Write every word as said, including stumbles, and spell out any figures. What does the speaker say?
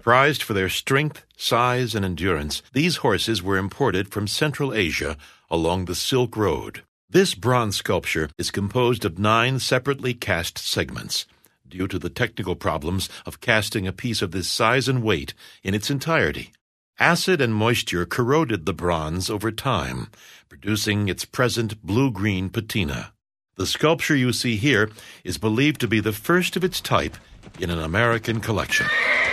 Prized for their strength, size, and endurance, these horses were imported from Central Asia along the Silk Road. This bronze sculpture is composed of nine separately cast segments, due to the technical problems of casting a piece of this size and weight in its entirety. Acid and moisture corroded the bronze over time, producing its present blue-green patina. The sculpture you see here is believed to be the first of its type in an American collection.